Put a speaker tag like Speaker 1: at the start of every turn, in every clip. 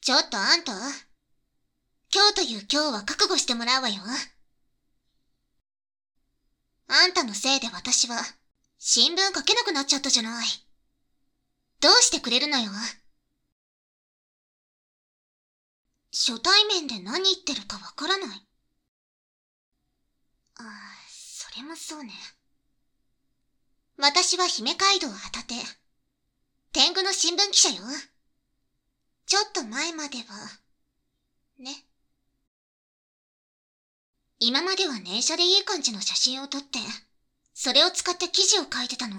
Speaker 1: ちょっとあんた、今日という今日は覚悟してもらうわよ。あんたのせいで私は、新聞書けなくなっちゃったじゃない。どうしてくれるのよ。初対面で何言ってるかわからない。それもそうね。私は姫街道旗手。天狗の新聞記者よ。ちょっと前までは、ね。今までは念写でいい感じの写真を撮って、それを使って記事を書いてたの。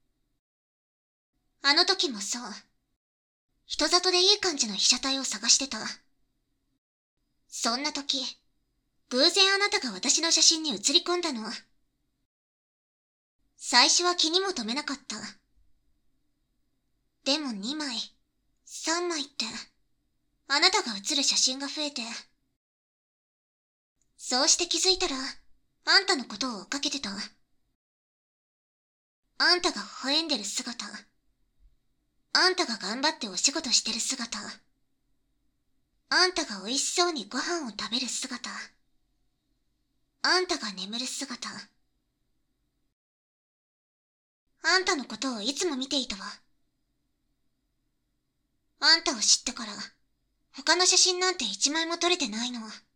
Speaker 1: あの時もそう。人里でいい感じの被写体を探してた。そんな時、偶然あなたが私の写真に写り込んだの。最初は気にも留めなかった。でも2枚、3枚って、あなたが写る写真が増えて。そうして気づいたら、あんたのことを追っかけてた。あんたが微笑んでる姿。あんたが頑張ってお仕事してる姿。あんたが美味しそうにご飯を食べる姿。あんたが眠る姿。あんたのことをいつも見ていたわ。あんたを知ってから、他の写真なんて一枚も撮れてないの。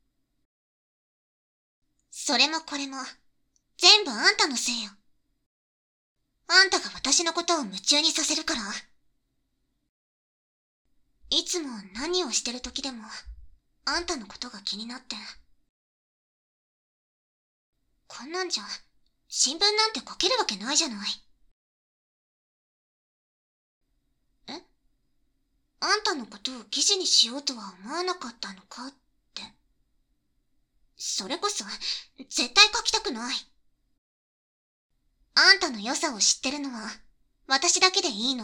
Speaker 1: それもこれも、全部あんたのせいよ。あんたが私のことを夢中にさせるから。いつも何をしてる時でも、あんたのことが気になって。こんなんじゃ、新聞なんて書けるわけないじゃない。え？あんたのことを記事にしようとは思わなかったのかって。それこそ、絶対書きたくない。あんたの良さを知ってるのは、私だけでいいの。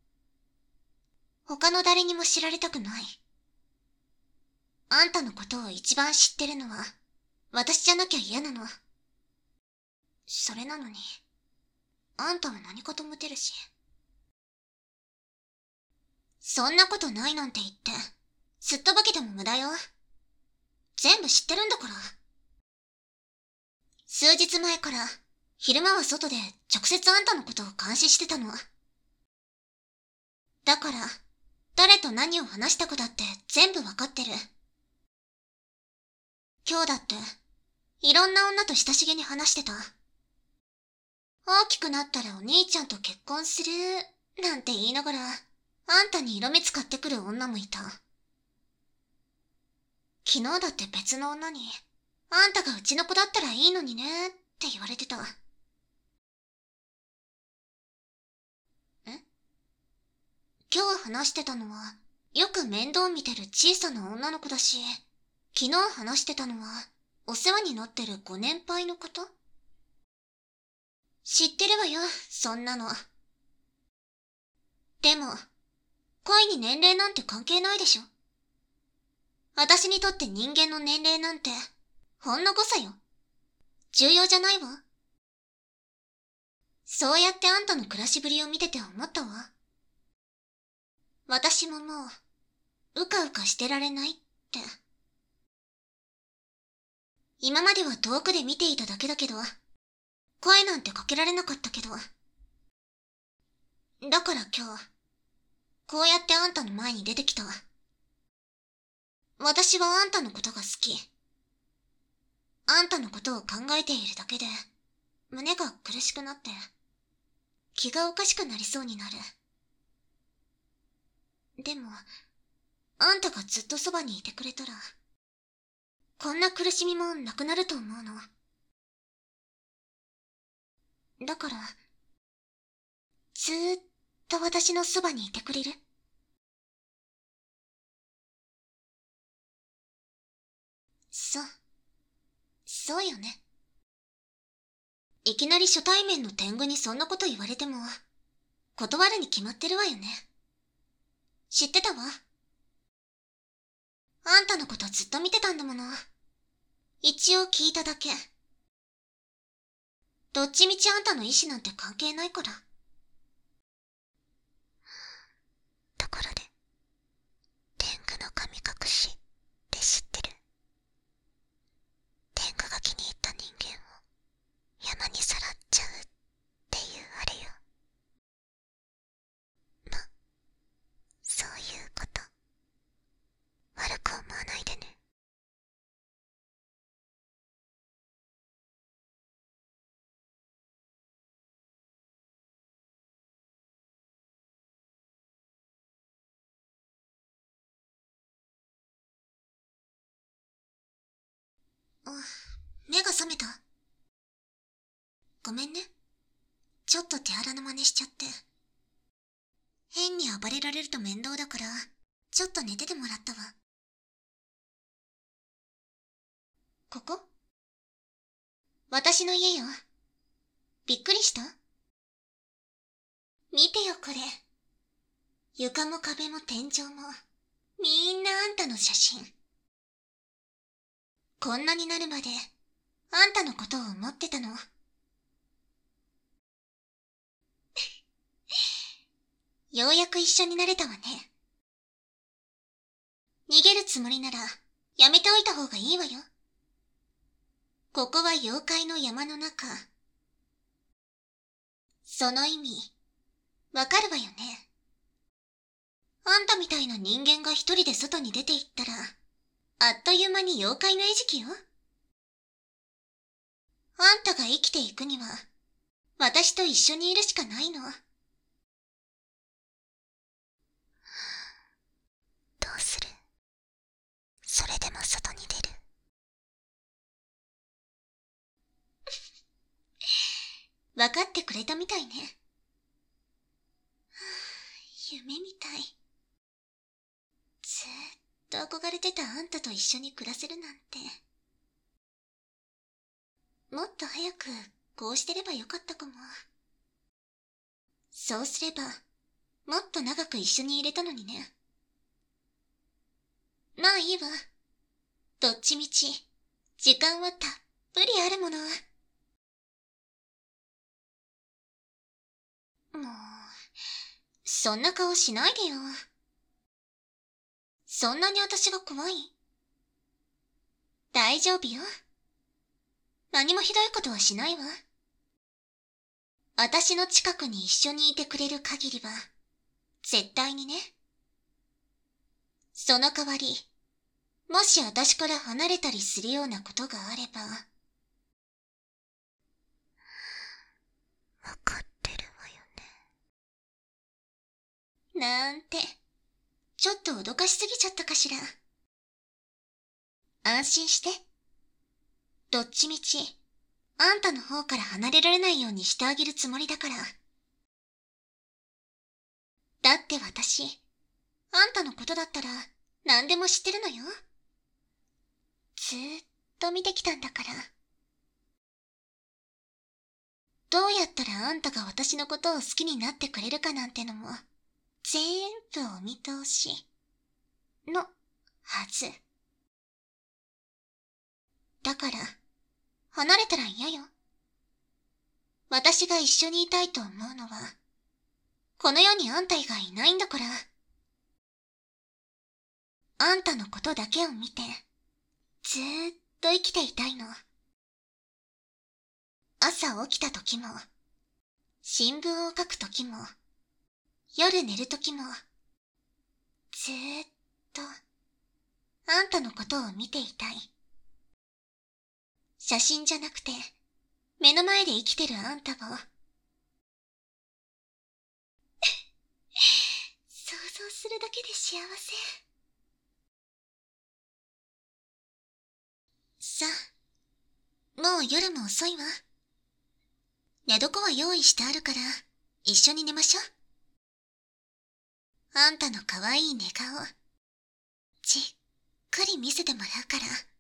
Speaker 1: 他の誰にも知られたくない。あんたのことを一番知ってるのは、私じゃなきゃ嫌なの。それなのに、あんたは何かとモテるし。そんなことないなんて言って、すっとぼけても無駄よ。全部知ってるんだから。数日前から、昼間は外で直接あんたのことを監視してたの。だから、誰と何を話したかだって全部わかってる。今日だって、いろんな女と親しげに話してた。大きくなったらお兄ちゃんと結婚する、なんて言いながら、あんたに色目使ってくる女もいた。昨日だって別の女に、あんたがうちの子だったらいいのにね、って言われてた。今日話してたのは、よく面倒見てる小さな女の子だし、昨日話してたのは、お世話になってるご年配の方？知ってるわよ、そんなの。でも、恋に年齢なんて関係ないでしょ。私にとって人間の年齢なんて、ほんの誤差よ。重要じゃないわ。そうやってあんたの暮らしぶりを見てて思ったわ。私ももう、うかうかしてられないって。今までは遠くで見ていただけだけど、声なんてかけられなかったけど。だから今日、こうやってあんたの前に出てきた。私はあんたのことが好き。あんたのことを考えているだけで、胸が苦しくなって、気がおかしくなりそうになる。でも、あんたがずっとそばにいてくれたら、こんな苦しみもなくなると思うの。だから、ずーっと私のそばにいてくれる？そう。そうよね。いきなり初対面の天狗にそんなこと言われても、断るに決まってるわよね。知ってたわ。あんたのことずっと見てたんだもの。一応聞いただけ。どっちみちあんたの意思なんて関係ないから。ところで、天狗の髪目が覚めた？ごめんね。ちょっと手荒な真似しちゃって。変に暴れられると面倒だから、ちょっと寝ててもらったわ。ここ？私の家よ。びっくりした？見てよこれ。床も壁も天井も、みんなあんたの写真。こんなになるまで、あんたのことを思ってたの。ようやく一緒になれたわね。逃げるつもりなら、やめておいた方がいいわよ。ここは妖怪の山の中。その意味、わかるわよね。あんたみたいな人間が一人で外に出て行ったら、あっという間に妖怪の餌食よ。あんたが生きていくには、私と一緒にいるしかないの。どうする？それでも外に出る？わかってくれたみたいね。夢みたい。ずーっと憧れてたあんたと一緒に暮らせるなんて。もっと早くこうしてればよかったかも。そうすれば、もっと長く一緒にいれたのにね。まあいいわ。どっちみち、時間はたっぷりあるもの。もう、そんな顔しないでよ。そんなに私が怖い？大丈夫よ。何もひどいことはしないわ。私の近くに一緒にいてくれる限りは、絶対にね。その代わり、もし私から離れたりするようなことがあれば、わかってるわよね。なんて、ちょっと脅かしすぎちゃったかしら。安心して。どっちみち、あんたの方から離れられないようにしてあげるつもりだから。だって私、あんたのことだったら何でも知ってるのよ。ずーっと見てきたんだから。どうやったらあんたが私のことを好きになってくれるかなんてのも、全部お見通し。の、はず。だから、離れたら嫌よ。私が一緒にいたいと思うのは、この世にあんた以外いないんだから。あんたのことだけを見て、ずーっと生きていたいの。朝起きた時も、新聞を書く時も、夜寝る時も、ずーっと、あんたのことを見ていたい。写真じゃなくて、目の前で生きてるあんたを、想像するだけで幸せ。さあ、もう夜も遅いわ。寝床は用意してあるから、一緒に寝ましょう。あんたの可愛い寝顔、じっくり見せてもらうから。